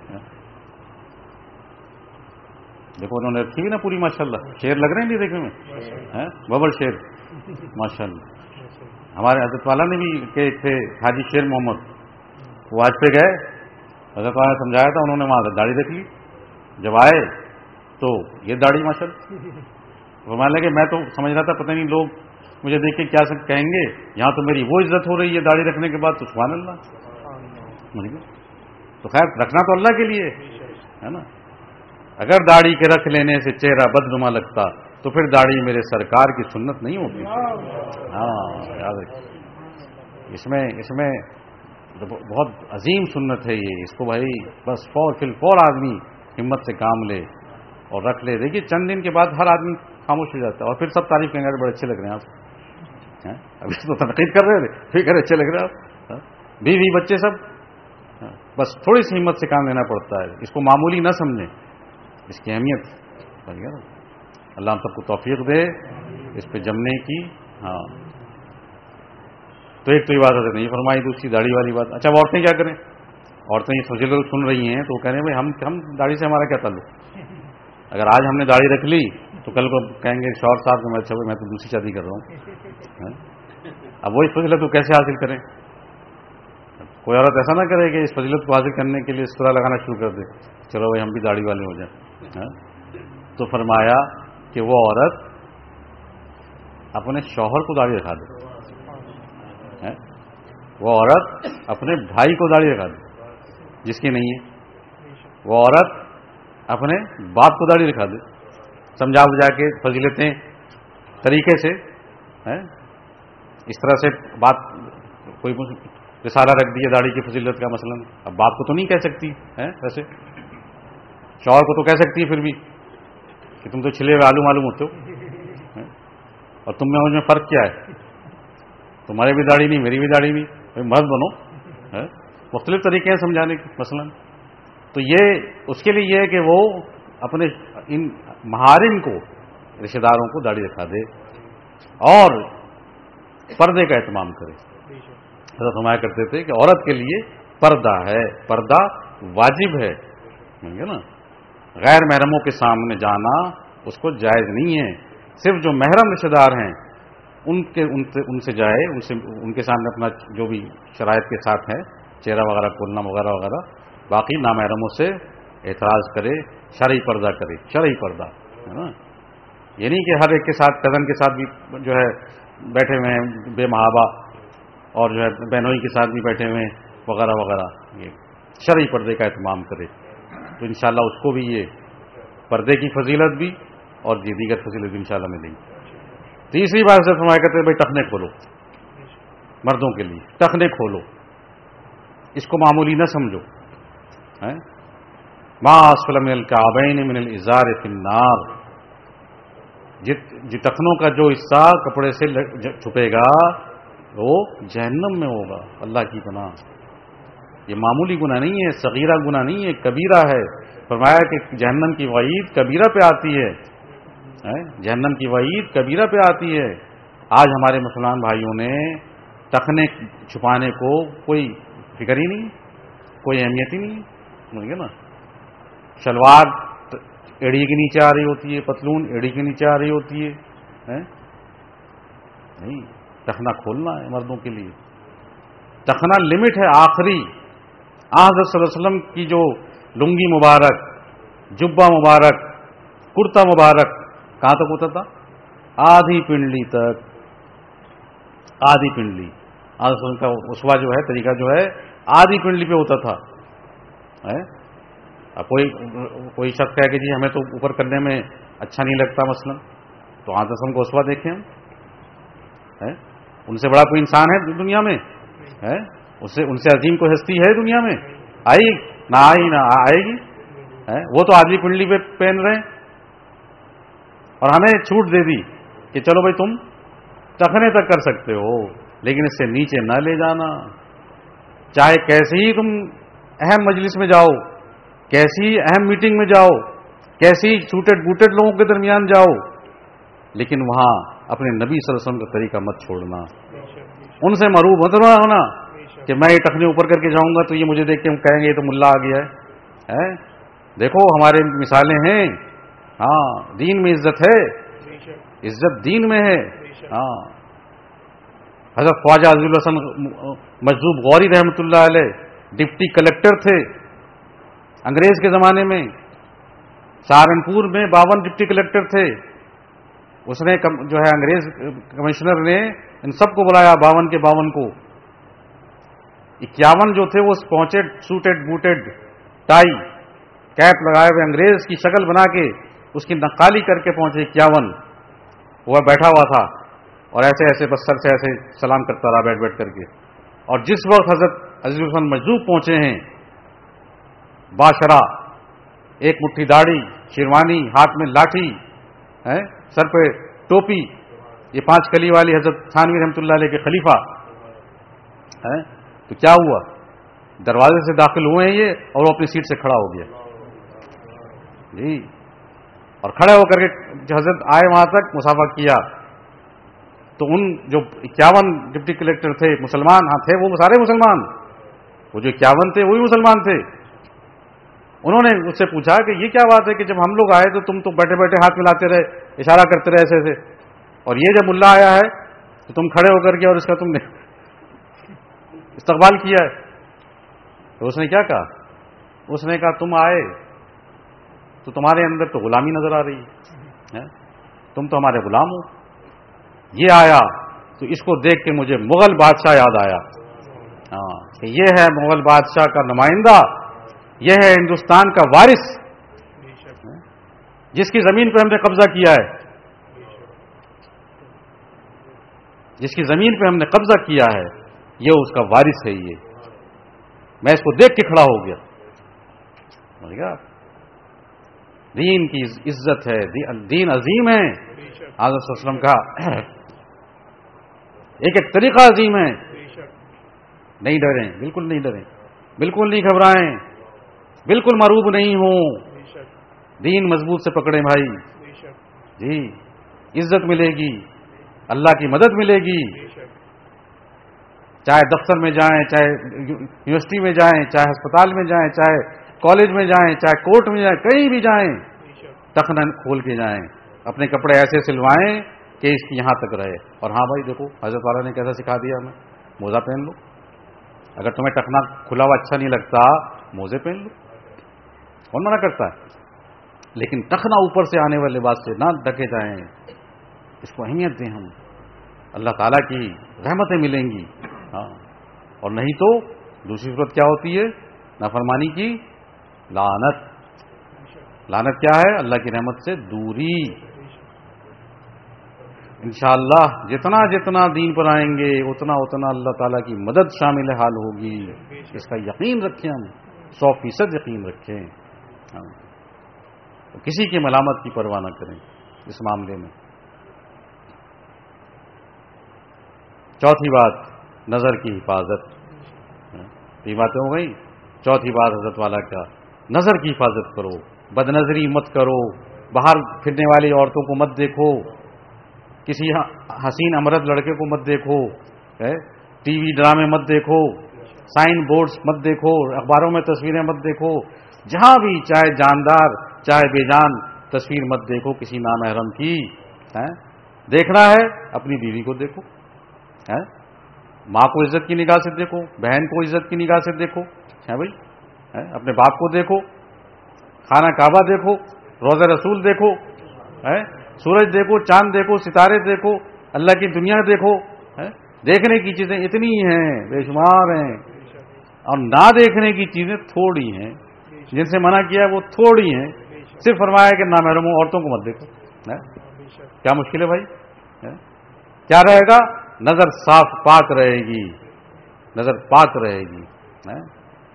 دیکھو انہوں نے رکھی نا پوری ماشاءاللہ، شیر لگ رہے ہیں نہیں دیکھنے میں، ببل شیر ماشاءاللہ. ہمارے حضرت والا نے بھی کہ ایک تھے حاجی شیر محمد، وہ آج پہ گئے، حضرت والا نے سمجھایا تھا، انہوں نے وہاں سے داڑھی رکھ لی. جب آئے تو یہ داڑھی ماشاءاللہ. وہ مان لگے میں تو سمجھ رہا تھا پتہ نہیں لوگ مجھے دیکھ کے کیا کہیں گے، یہاں تو میری وہ عزت ہو رہی ہے داڑھی رکھنے کے بعد، تو سبحان اللہ. تو خیر رکھنا تو اللہ کے لیے ہے نا. اگر داڑھی کے رکھ لینے سے چہرہ بدنما لگتا تو پھر داڑھی میرے سرکار کی سنت نہیں ہوتی. ہاں یاد رکھیے، اس میں بہت عظیم سنت ہے یہ. اس کو بھائی بس فور آدمی ہمت سے کام لے اور رکھ لے. دیکھیے چند دن کے بعد ہر آدمی خاموش ہو جاتا ہے اور پھر سب تعریف کریں گے بڑے اچھے لگ رہے ہیں آپ. ابھی تو تنقید کر رہے تھے، پھر کہہ رہے اچھے لگ رہے ہیں آپ. بیوی بچے سب، بس تھوڑی سی ہمت سے کام لینا پڑتا ہے. اس کو معمولی نہ سمجھیں، اس کی اہمیت. اللہ ہم سب کو توفیق دے اس پہ جمنے کی. ہاں تو ایک تو یہ بات حضرت نہیں فرمائی، دوسری داڑھی والی بات. اچھا عورتیں کیا کریں؟ عورتیں یہ فضیلت سن رہی ہیں تو وہ کہہ رہے ہیں بھائی ہم داڑھی سے ہمارا کیا تعلق؟ اگر آج ہم نے داڑھی رکھ لی تو کل کو کہیں گے شوہر صاحب کہ میں تو دوسری شادی کر رہا ہوں. اب وہی فضیلت کو کیسے حاصل کریں؟ کوئی عورت ایسا نہ کرے کہ اس فضیلت کو حاصل کرنے کے لیے سورہ لگانا شروع کر دے، چلو بھائی ہم بھی داڑھی والے ہو جائیں. تو فرمایا کہ وہ عورت اپنے شوہر کو داڑھی رکھا دے، وہ عورت اپنے بھائی کو داڑھی رکھا دے جس کی نہیں ہے، وہ عورت اپنے باپ کو داڑھی رکھا دے، سمجھا بجھا کے فضیلتیں طریقے سے. اس طرح سے بات کوئی رسالہ رکھ دیا داڑھی کی فضیلت کا مثلا. اب باپ کو تو نہیں کہہ سکتی ویسے، شوہر کو تو کہہ سکتی ہے پھر بھی کہ تم تو چھلے ہوئے آلو معلوم ہوتے ہو، اور تم میں مجھ میں فرق کیا ہے؟ تمہارے بھی داڑھی نہیں، میری بھی داڑھی نہیں، مرد بنو. مختلف طریقے ہیں سمجھانے کے مثلا. تو یہ اس کے لیے یہ ہے کہ وہ اپنے ان محارم کو، رشتہ داروں کو داڑھی رکھا دے اور پردے کا اہتمام کرے. حضرت فرمایا کرتے تھے کہ عورت کے لیے پردہ ہے، پردہ واجب ہے نا. غیر محرموں کے سامنے جانا اس کو جائز نہیں ہے. صرف جو محرم رشتہ دار ہیں ان سے جائے، ان کے سامنے اپنا جو بھی شرائط کے ساتھ ہے چہرہ وغیرہ کھولنا وغیرہ وغیرہ. باقی نامحرموں سے اعتراض کرے، شرعی پردہ کرے. شرعی پردہ ہے نا، یہ نہیں کہ ہر ایک کے ساتھ کزن کے ساتھ بھی جو ہے بیٹھے ہوئے ہیں بے محابہ، اور جو ہے بہنوئی کے ساتھ بھی بیٹھے ہوئے ہیں وغیرہ وغیرہ. یہ شرعی پردے کا اہتمام کرے تو انشاءاللہ اس کو بھی یہ پردے کی فضیلت بھی اور یہ دیگر فضیلت بھی انشاءاللہ ملے گی. تیسری بات سے فرمایا کرتے ہیں بھائی ٹخنے کھولو، مردوں کے لیے ٹخنے کھولو، اس کو معمولی نہ سمجھو. ما اسفل من الکعبین من الازار فی النار، ٹخنوں کا جو حصہ کپڑے سے چھپے گا وہ جہنم میں ہوگا. اللہ کی پناہ. یہ معمولی گناہ نہیں ہے، صغیرہ گناہ نہیں ہے، کبیرہ ہے. فرمایا کہ جہنم کی وعید کبیرہ پہ آتی ہے، جہنم کی وعید کبیرہ پہ آتی ہے. آج ہمارے مسلمان بھائیوں نے ٹخنے چھپانے کو کوئی فکر ہی نہیں، کوئی اہمیت ہی نہیں ہے نا. شلوار ایڑی کے نیچے آ رہی ہوتی ہے، پتلون ایڑی کے نیچے آ رہی ہوتی ہے. نہیں، ٹخنا کھولنا ہے مردوں کے لیے. ٹخنا لمٹ ہے آخری. حضرت صلی اللہ علیہ وسلم کی جو لنگی مبارک، جبہ مبارک، کرتا مبارک کہاں تک ہوتا تھا؟ آدھی پنڈلی تک. آدھی پنڈلی. حضرت صلی اللہ علیہ وسلم کا اسوا جو ہے، طریقہ جو ہے آدھی پنڈلی پہ ہوتا تھا. اب کوئی شخص کہے کہ جی ہمیں تو اوپر کرنے میں اچھا نہیں لگتا مثلا، تو حضرت صلی اللہ علیہ وسلم کو اسوا دیکھیں ہم. ان سے بڑا کوئی انسان ہے دنیا میں؟ ان سے عظیم کوئی ہستی ہے دنیا میں؟ آئی نہ آئی نہ آئے گی. وہ تو آدھی پنڈلی پہ پہن رہے ہیں. اور ہمیں چھوٹ دے دی کہ چلو بھائی تم ٹخنے تک کر سکتے ہو لیکن اس سے نیچے نہ لے جانا. چاہے کیسے ہی تم اہم مجلس میں جاؤ, کیسی اہم میٹنگ میں جاؤ, کیسی چھوٹے بوٹے لوگوں کے درمیان جاؤ, لیکن وہاں اپنے نبی صلی اللہ علیہ وسلم کا طریقہ مت چھوڑنا. ان سے معروف مت ہونا کہ میں یہ ٹخنے اوپر کر کے جاؤں گا تو یہ مجھے دیکھ کے کہیں گے یہ تو ملا آ گیا ہے. دیکھو ہمارے مثالیں ہیں. ہاں دین میں عزت ہے, عزت دین میں ہے. ہاں حضرت خواجہ عزیز الحسن مجذوب غوری رحمۃ اللہ علیہ ڈپٹی کلیکٹر تھے انگریز کے زمانے میں. سہارنپور میں 52 ڈپٹی کلیکٹر تھے. اس نے جو ہے انگریز کمشنر نے ان سب کو بلایا 52 کے 52 کو. 51 جو تھے وہ پہنچے سوٹڈ بوٹڈ ٹائی کیپ لگائے ہوئے انگریز کی شکل بنا کے اس کی نقالی کر کے پہنچے. 51 وہ بیٹھا ہوا تھا اور ایسے ایسے بس سر سے ایسے سلام کرتا رہا بیٹھ بیٹھ کر کے. اور جس وقت حضرت عزیز الحسن مجذوب پہنچے ہیں باشرا, ایک مٹھی داڑھی, شیروانی, ہاتھ میں لاٹھی, سر پہ ٹوپی, یہ 5 کلی والی حضرت تھانوی رحمۃ اللہ علیہ کے خلیفہ, تو کیا ہوا؟ دروازے سے داخل ہوئے ہیں یہ اور وہ اپنی سیٹ سے کھڑا ہو گیا جی. اور کھڑے ہو کر کے حضرت آئے وہاں تک مصافحہ کیا. تو ان جو 51 ڈپٹی کلیکٹر تھے مسلمان تھے, وہ سارے مسلمان, وہ جو 51 تھے وہی مسلمان تھے. انہوں نے اس سے پوچھا کہ یہ کیا بات ہے کہ جب ہم لوگ آئے تو تم تو بیٹھے بیٹھے ہاتھ ملاتے رہے, اشارہ کرتے رہے ایسے ایسے, اور یہ جب ملا آیا ہے تو تم کھڑے ہو کر کے اور اس کا تم نے استقبال کیا ہے. تو اس نے کیا کہا؟ اس نے کہا تم آئے تو تمہارے اندر تو غلامی نظر آ رہی ہے, تم تو ہمارے غلام ہو. یہ آیا تو اس کو دیکھ کے مجھے مغل بادشاہ یاد آیا. ہاں کہ یہ ہے مغل بادشاہ کا نمائندہ, یہ ہے ہندوستان کا وارث, جس کی زمین پہ ہم نے قبضہ کیا ہے, جس کی زمین پہ ہم نے قبضہ کیا ہے, یہ اس کا وارث ہے. یہ میں اس کو دیکھ کے کھڑا ہو گیا. دین کی عزت ہے, دین عظیم ہے. حضرت صلی اللہ علیہ وسلم کا ایک ایک طریقہ عظیم ہے. نہیں ڈریں, بالکل نہیں ڈریں, بالکل نہیں گھبرائیں, بالکل مروب نہیں ہوں. دین مضبوط سے پکڑیں بھائی جی, عزت ملے گی, اللہ کی مدد ملے گی. چاہے دفتر میں جائیں, چاہے یونیورسٹی میں جائیں, چاہے ہسپتال میں جائیں, چاہے کالج میں جائیں, چاہے کورٹ میں جائیں, کہیں بھی جائیں, ٹخنا کھول کے جائیں. اپنے کپڑے ایسے سلوائیں کہ اس کی یہاں تک رہے. اور ہاں بھائی دیکھو حضرت والا نے کیسا سکھا دیا ہمیں, موزہ پہن لو. اگر تمہیں ٹخنا کھلا ہوا اچھا نہیں لگتا موزے پہن لو, کون منع کرتا ہے؟ لیکن ٹخنا اوپر سے آنے والے لباس سے نہ ڈھکے جائیں, اس کو اہمیت دیں. ہم اللہ تعالیٰ کی رحمتیں ملیں گی. ہاں, اور نہیں تو دوسری صورت کیا ہوتی ہے؟ نافرمانی کی لعنت. لعنت کیا ہے؟ اللہ کی رحمت سے دوری. انشاءاللہ جتنا جتنا دین پر آئیں گے اتنا اتنا اللہ تعالیٰ کی مدد شامل حال ہوگی. اس کا یقین رکھیں, ہم 100% یقین رکھیں. کسی کی ملامت کی پرواہ نہ کریں اس معاملے میں. چوتھی بات نظر کی حفاظت. یہ باتیں ہو گئی. چوتھی بات حضرت والا کا, نظر کی حفاظت کرو, بد نظری مت کرو, باہر پھرنے والی عورتوں کو مت دیکھو, کسی حسین امرد لڑکے کو مت دیکھو, ٹی وی ڈرامے مت دیکھو, سائن بورڈز مت دیکھو, اخباروں میں تصویریں مت دیکھو, جہاں بھی چاہے جاندار چاہے بے جان تصویر مت دیکھو کسی نامحرم کی. دیکھنا ہے اپنی بیوی کو دیکھو, ماں کو عزت کی نگاہ سے دیکھو, بہن کو عزت کی نگاہ سے دیکھو, ہے بھائی, اپنے باپ کو دیکھو, خانہ کعبہ دیکھو, روضہ رسول دیکھو, سورج دیکھو, چاند دیکھو, ستارے دیکھو, اللہ کی دنیا دیکھو. دیکھنے کی چیزیں اتنی ہیں, بے شمار ہیں, اور نہ دیکھنے کی چیزیں تھوڑی ہیں. جن سے منع کیا ہے وہ تھوڑی ہیں. صرف فرمایا کہ نامحرم عورتوں کو مت دیکھو. کیا مشکل ہے بھائی؟ کیا رہے گا؟ نظر صاف پاک رہے گی, نظر پاک رہے گی.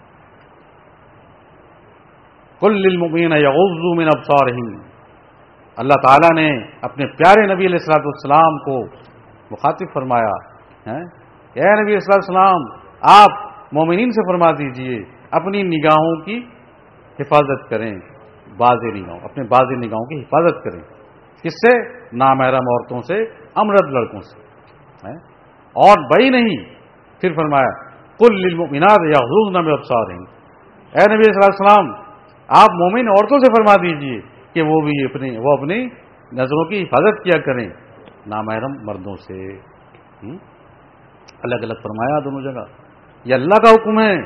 قل للمؤمنین یغضوا من ابصارہم, اللہ تعالیٰ نے اپنے پیارے نبی علیہ الصلوۃ والسلام کو مخاطب فرمایا ہے کہ اے نبی علیہ الصلوۃ والسلام آپ مومنین سے فرما دیجئے اپنی نگاہوں کی حفاظت کریں، باز نگاہوں، اپنے باز نگاہوں کی حفاظت کریں، کس سے؟ نامحرم عورتوں سے، امرد لڑکوں سے، اور بڑی نہیں، پھر فرمایا قل للمؤمنات یغضضن من ابصارہن، اے نبی صلی اللہ علیہ وسلم آپ مومن عورتوں سے فرما دیجئے کہ وہ اپنی نظروں کی حفاظت کیا کریں نامحرم مردوں سے۔ الگ الگ فرمایا دونوں جگہ، یہ اللہ کا حکم ہے،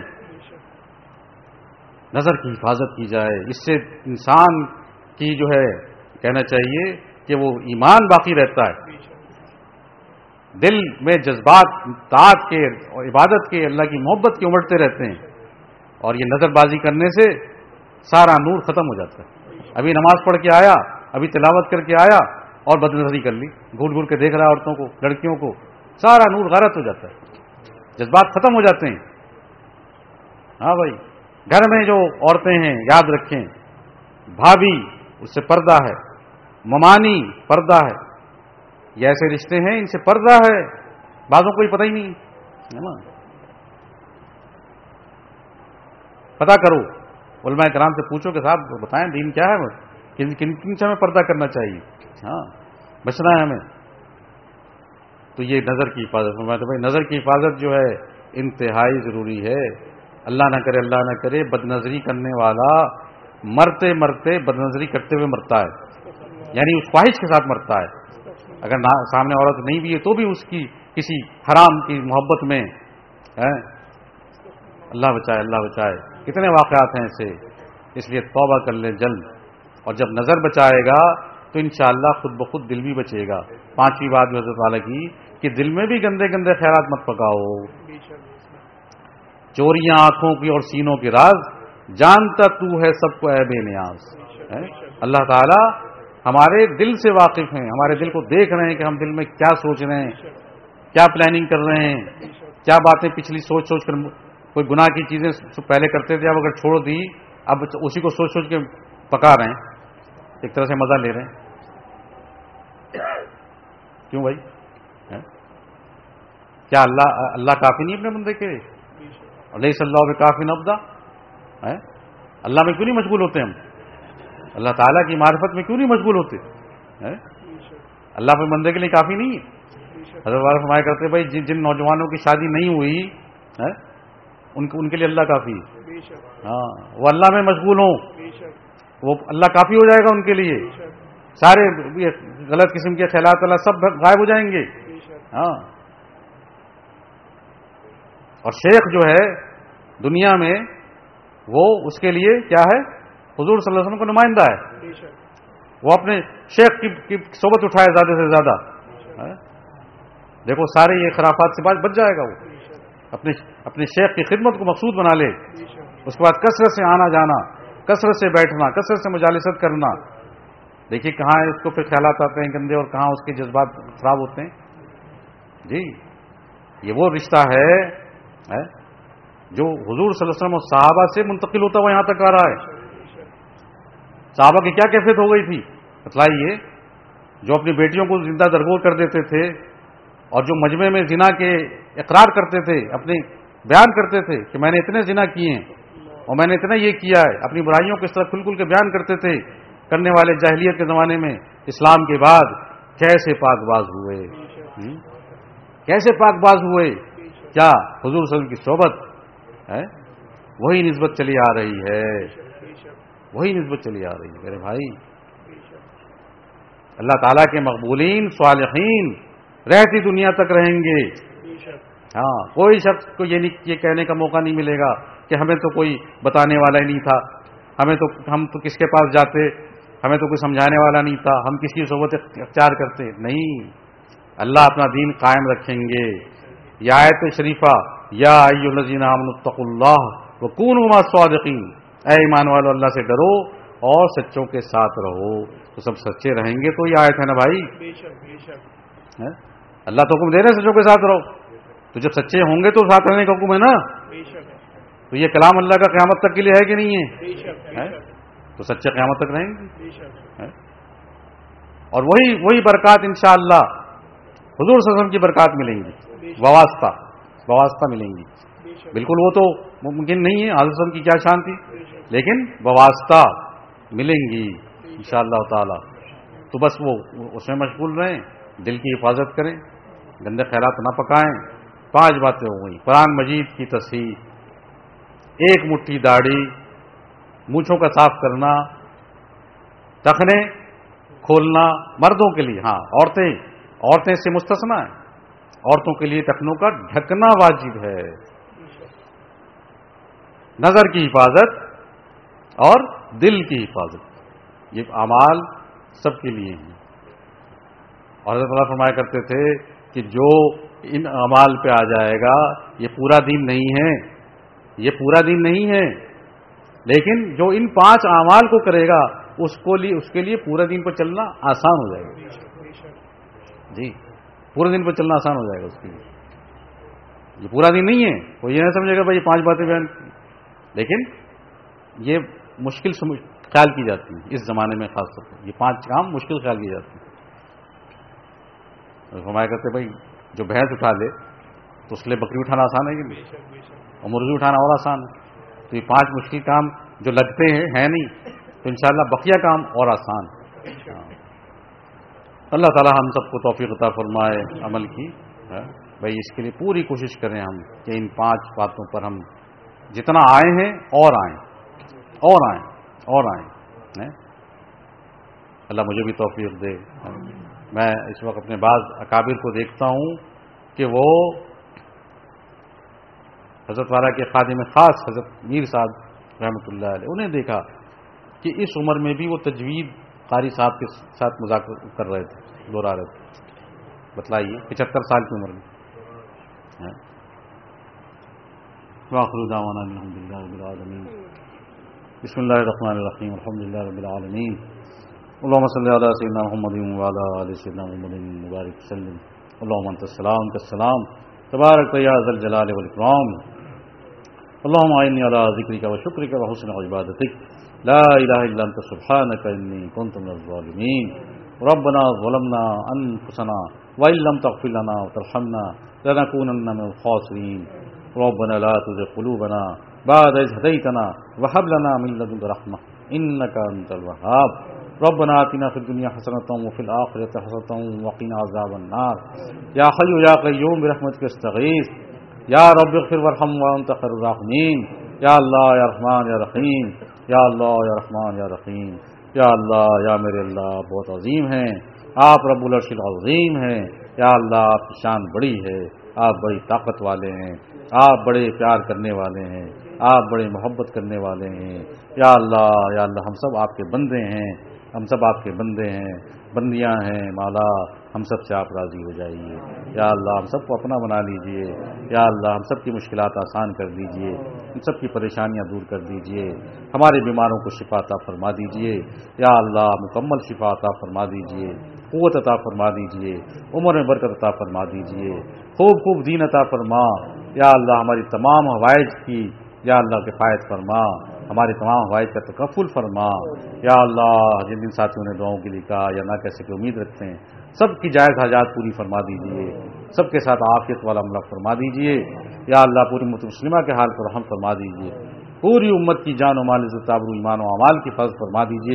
نظر کی حفاظت کی جائے، اس سے انسان کی جو ہے کہنا چاہیے کہ وہ ایمان باقی رہتا ہے، دل میں جذبات طاعت کے اور عبادت کے، اللہ کی محبت کے امڑتے رہتے ہیں، اور یہ نظر بازی کرنے سے سارا نور ختم ہو جاتا ہے۔ ابھی نماز پڑھ کے آیا، ابھی تلاوت کر کے آیا اور بد نظری کر لی، گھور گھور کے دیکھ رہا عورتوں کو، لڑکیوں کو، سارا نور غارت ہو جاتا ہے، جذبات ختم ہو جاتے ہیں۔ ہاں بھائی، گھر میں جو عورتیں ہیں یاد رکھیں، بھابھی اس سے پردہ ہے، ممانی پردہ ہے، یہ ایسے رشتے ہیں ان سے پردہ ہے، بعضوں کو یہ پتہ ہی نہیں ہے نا۔ پتہ کرو، علماء کرام سے پوچھو کہ صاحب بتائیں دین کیا ہے، کن کن سے ہمیں پردہ کرنا چاہیے، ہاں بچنا ہے ہمیں۔ تو یہ نظر کی حفاظت، تو بھائی نظر کی حفاظت جو ہے انتہائی ضروری ہے۔ اللہ نہ کرے بد نظری کرنے والا مرتے مرتے بد نظری کرتے ہوئے مرتا ہے، یعنی اس خواہش کے ساتھ مرتا ہے، اگر سامنے عورت نہیں بھی ہے تو بھی اس کی کسی حرام کی محبت میں ہے۔ اللہ بچائے، کتنے واقعات ہیں ایسے، اس لیے توبہ کر لیں جلد، اور جب نظر بچائے گا تو انشاءاللہ خود بخود دل بھی بچے گا۔ پانچویں بات بھی حضرت والا کی کہ دل میں بھی گندے گندے خیالات مت پکاؤ، چوریاں آنکھوں کی اور سینوں کے راز، جانتا تو ہے سب کو اے بے نیاز۔ اللہ تعالی ہمارے دل سے واقف ہیں، ہمارے دل کو دیکھ رہے ہیں کہ ہم دل میں کیا سوچ رہے ہیں، کیا پلاننگ کر رہے ہیں، کیا باتیں پچھلی سوچ کر، کوئی گناہ کی چیزیں پہلے کرتے تھے اب اگر چھوڑ دی، اب اسی کو سوچ کے پکا رہے ہیں، ایک طرح سے مزہ لے رہے ہیں۔ کیوں بھائی؟ کیا اللہ کافی نہیں اپنے بندے کے؟ علیہ صلی اللہ کافی نبدا، اللہ میں کیوں نہیں مشغول ہوتے ہم؟ اللہ تعالیٰ کی معرفت میں کیوں نہیں مشغول ہوتے؟ اللہ پہ بندے کے لیے کافی نہیں ہے؟ حضرت والا فرمایا کرتے بھائی جن نوجوانوں کی شادی نہیں ہوئی ان کے لیے اللہ کافی ہے، ہاں وہ اللہ میں مشغول ہوں، وہ اللہ کافی ہو جائے گا ان کے لیے، سارے غلط قسم کے خیالات اللہ سب غائب ہو جائیں گے۔ ہاں، اور شیخ جو ہے دنیا میں وہ اس کے لیے کیا ہے؟ حضور صلی اللہ علیہ وسلم کا نمائندہ ہے، وہ اپنے شیخ کی صحبت اٹھائے زیادہ سے زیادہ، دیکھو سارے یہ خرافات سے بچ جائے گا، وہ اپنے شیخ کی خدمت کو مقصود بنا لے، اس کے بعد کثرت سے آنا جانا، کثرت سے بیٹھنا، کثرت سے مجالست کرنا، دیکھیے کہاں اس کو پھر خیالات آتے ہیں گندے اور کہاں اس کے جذبات خراب ہوتے ہیں۔ جی یہ وہ رشتہ ہے جو حضور صلی اللہ علیہ وسلم اور صحابہ سے منتقل ہوتا ہوا یہاں تک آ رہا ہے۔ صحابہ کی کیا کیفیت ہو گئی تھی بتلائیے، جو اپنی بیٹیوں کو زندہ درگور کر دیتے تھے اور جو مجمع میں زنا کے اقرار کرتے تھے، اپنے بیان کرتے تھے کہ میں نے اتنے زنا کیے ہیں اور میں نے اتنا یہ کیا ہے، اپنی برائیوں کو اس طرح کھل کھل کے بیان کرتے تھے، کرنے والے جاہلیت کے زمانے میں اسلام کے بعد کیسے پاک باز ہوئے، کیسے پاک باز ہوئے؟ کیا حضور صلی اللہ علیہ وسلم کی صحبت ہے، وہی نسبت چلی آ رہی ہے، وہی نسبت چلی آ رہی ہے میرے بھائی۔ اللہ تعالیٰ کے مقبولین صالحین رہتی دنیا تک رہیں گے، ہاں کوئی شخص کو یہ کہنے کا موقع نہیں ملے گا کہ ہمیں تو کوئی بتانے والا ہی نہیں تھا، ہم تو کس کے پاس جاتے، ہمیں تو کوئی سمجھانے والا نہیں تھا، ہم کس کی صحبت اختیار کرتے، نہیں، اللہ اپنا دین قائم رکھیں گے۔ یہ آیت شریفہ یا ایھا الذین آمنوا اتقوا اللہ وکونوا مع الصادقین، اے ایمان والو اللہ سے ڈرو اور سچوں کے ساتھ رہو، تو سب سچے رہیں گے تو یہ آیت ہے نا بھائی، اللہ تو حکم دے رہے سچوں کے ساتھ رہو، تو جب سچے ہوں گے تو ساتھ رہنے کا حکم ہے نا، تو یہ کلام اللہ کا قیامت تک کے لیے ہے کہ نہیں ہے؟ تو سچے قیامت تک رہیں گے۔ اور وہی برکات انشاءاللہ حضور صلی اللہ علیہ وسلم کی برکات ملیں گی، بواسطہ ملیں گی. بالکل وہ تو ممکن نہیں ہے، حضرت صلی اللہ علیہ وسلم کی کیا شان تھی، لیکن بواسطہ ملیں گی انشاءاللہ تعالی. تو بس وہ اس میں مشغول رہیں، دل کی حفاظت کریں، گندے خیالات نہ پکائیں. 5 باتیں ہو گئی. قرآن مجید کی تصحیح، 1 مٹھی داڑھی، مونچھوں کا صاف کرنا، ٹخنے کھولنا مردوں کے لیے، ہاں عورتیں اس سے مستثنی ہیں. عورتوں کے لیے ٹخنوں کا ڈھکنا واجب ہے. نظر کی حفاظت اور دل کی حفاظت، یہ اعمال سب کے لیے ہیں. اور حضرت اللہ فرمایا کرتے تھے کہ جو ان اعمال پہ آ جائے گا یہ پورا دین نہیں ہے، لیکن جو ان 5 اعمال کو کرے گا اس کے لیے پورا دین پر چلنا آسان ہو جائے گا. جی پورے دن پر چلنا آسان ہو جائے گا اس کے لیے. یہ پورا دن نہیں ہے، وہ یہ نہیں سمجھے گا بھائی یہ 5 باتیں بیان کی، لیکن یہ مشکل خیال کی جاتی ہے اس زمانے میں. خاص طور پر یہ 5 کام مشکل خیال کی جاتی ہے. فرمایا کرتے بھائی جو بھینس اٹھا لے تو اس کے لیے بکری اٹھانا آسان ہے کہ نہیں، اور مرغی اٹھانا اور آسان ہے. تو یہ 5 مشکل کام جو لگتے ہیں نہیں، تو انشاءاللہ بقیہ کام اور آسان. اللہ تعالی ہم سب کو توفیق عطا فرمائے عمل کی. بھائی اس کے لیے پوری کوشش کریں ہم کہ ان 5 باتوں پر ہم جتنا آئے ہیں اور آئیں. اللہ مجھے بھی توفیق دے. میں اس وقت اپنے بعض اکابر کو دیکھتا ہوں کہ وہ حضرت والا کے خادم خاص حضرت میر صاحب رحمۃ اللہ علیہ، انہیں دیکھا کہ اس عمر میں بھی وہ تجوید قاری صاحب کے ساتھ مذاکرہ کر رہے تھے، دہرا رہے تھے. بتلائیے 75 سال کی عمر میں. وآخر دعوانا الحمدللہ رب العالمین. بسم اللہ الرحمن الرحیم. الحمدللہ رب العالمین. اللهم صل على سيدنا محمد وعلى آل سيدنا محمد مبارک وسلم. اللهم انت السلام انت السلام تبارک یا ذا الجلال والاکرام. اللهم اعني على ذکرک وشکرک وحسن عبادتک. لا الہ الا انت سبحانک انی کنت من الظالمین. ربنا ظلمنا انفسنا وان لم تغفر لنا وترحمنا لنكونن من الخاسرین. ربنا لا تزغ قلوبنا بعد إذ هديتنا وهب لنا من لدنك رحمة إنك أنت الوهاب. ربنا آتنا في الدنيا حسنة وفي الآخرة حسنة وقنا عذاب النار. يا حي يا قيوم برحمتك استغيث. يا رب اغفر وارحم وأنت خير الراحمين. یا اللہ یا رحمان یا رحیم. یا اللہ یا رحمان یا رحیم. یا اللہ یا میرے اللہ بہت عظیم ہیں آپ، رب العرش العظیم ہیں. یا اللہ آپ کی شان بڑی ہے، آپ بڑی طاقت والے ہیں، آپ بڑے پیار کرنے والے ہیں، آپ بڑے محبت کرنے والے ہیں. یا اللہ ہم سب آپ کے بندے ہیں، ہم سب آپ کے بندے ہیں، بندیاں ہیں. مولا ہم سب سے آپ راضی ہو جائیے. یا اللہ ہم سب کو اپنا بنا لیجئے. یا اللہ ہم سب کی مشکلات آسان کر دیجئے، ہم سب کی پریشانیاں دور کر دیجئے. ہمارے بیماروں کو شفا عطا فرما دیجئے. یا اللہ مکمل شفا عطا فرما دیجئے، قوت عطا فرما دیجئے، عمر میں برکت عطا فرما دیجئے، خوب دین عطا فرما. یا اللہ ہماری تمام حوائج کی یا اللہ کفایت فرما، ہمارے تمام حوائج کا تکفل فرما. یا اللہ جن جن ساتھیوں نے دعاؤں کے لیے کہا یا نہ کیسے کہ امید رکھتے ہیں، سب کی جائز حاجات پوری فرما دیجئے، سب کے ساتھ عافیت والا عملہ فرما دیجئے. یا اللہ پوری امت مسلمہ کے حال پر رحم فرما دیجئے. پوری امت کی جان و مال عزت آبرو ایمان و اعمال کی حفاظت فرما دیجئے.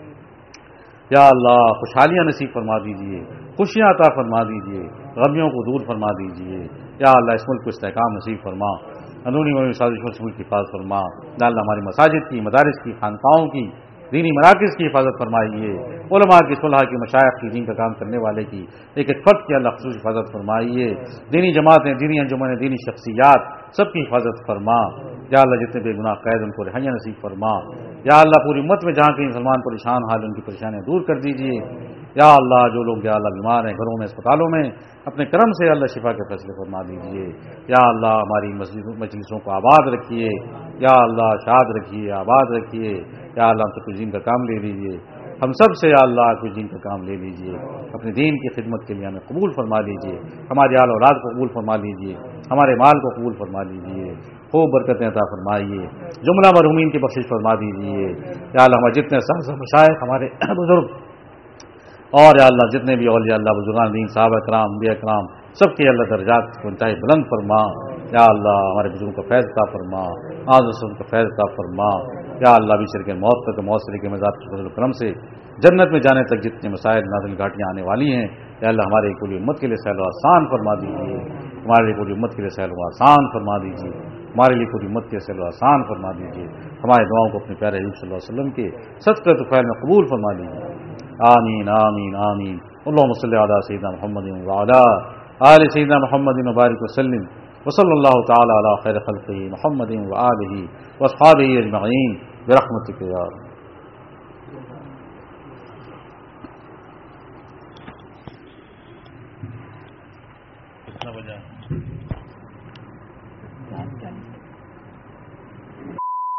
یا اللہ خوشحالیاں نصیب فرما دیجئے، خوشیاں عطا فرما دیجئے، غمیوں کو دور فرما دیجئے. یا اللہ اس ملک کو استحکام نصیب فرما، اندرونی سازشوں سے ملک کی حفاظت فرما. یا اللہ ہماری مساجد کی، مدارس کی، خانقاہوں کی، دینی مراکز کی حفاظت فرمائیے. علماء کی، صلحاء کی، مشائخ کی، دین کا کام کرنے والے کی، ایک فرد کی اللہ خصوصی حفاظت فرمائیے. دینی جماعتیں، دینی انجمنیں، دینی شخصیات سب کی حفاظت فرما. یا اللہ جتنے بے گناہ قید ان کو رہائیاں نصیب فرما. یا اللہ پوری امت میں جہاں کہیں مسلمان پریشان حال ان کی پریشانیاں دور کر دیجیے. یا اللہ جو لوگ یا اللہ بیمار ہیں گھروں میں، اسپتالوں میں، اپنے کرم سے اللہ شفا کے فیصلے فرما دیجیے. یا اللہ ہماری مجلسوں کو آباد رکھیے. یا اللہ شاد رکھیے، آباد رکھیے. یا اللہ ہم سے کچھ دین کا کام لے لیجیے، ہم سب سے یا اللہ کچھ دین کا کام لے لیجیے. اپنے دین کی خدمت کے لیے ہمیں قبول فرما لیجیے. ہماری آل اولاد کو قبول فرما لیجیے، ہمارے مال کو قبول فرما لیجیے. خوب برکتیں عطا فرمائیے، جملہ مرحومین کی بخشش فرما دیجیے. یا اللہ ہمارے جتنے ساز و مشائخ، ہمارے بزرگ اور یا اللہ جتنے بھی اولیاء اللہ بزرگان دین صحابہ کرام انبیاء کرام سب کے اللہ درجات کو انتہائی بلند فرما. یا اللہ ہمارے بزرگوں کا فیض عطا فرما, آج کا فیض عطا فرما. یا اللہ بھی شرک موت تک موثر کے مزاج کے فضل و کرم سے جنت میں جانے تک جتنے مسائل نازل گھاٹیاں آنے والی ہیں یا اللہ ہمارے پوری امت کے لیے سہل و آسان فرما دیجیے. ہمارے لیے پوری امت کے لیے سہل و آسان فرما دیجیے. ہمارے لیے پوری امت کے سہل و آسان فرما دیجیے. ہمارے دعاؤں کو اپنے پیارے حبیب صلی اللہ علیہ وسلم کے صدقہ طفیل میں قبول فرما دیجیے. آمین آمین آمین. اللہم صلی علی سیدنا محمد وعلی آل سیدنا محمد وبارک وسلم وصلی اللہ تعالی علی خیر خلقہ محمد وآلہ واصحابہ اجمعین برحمتک یا رب.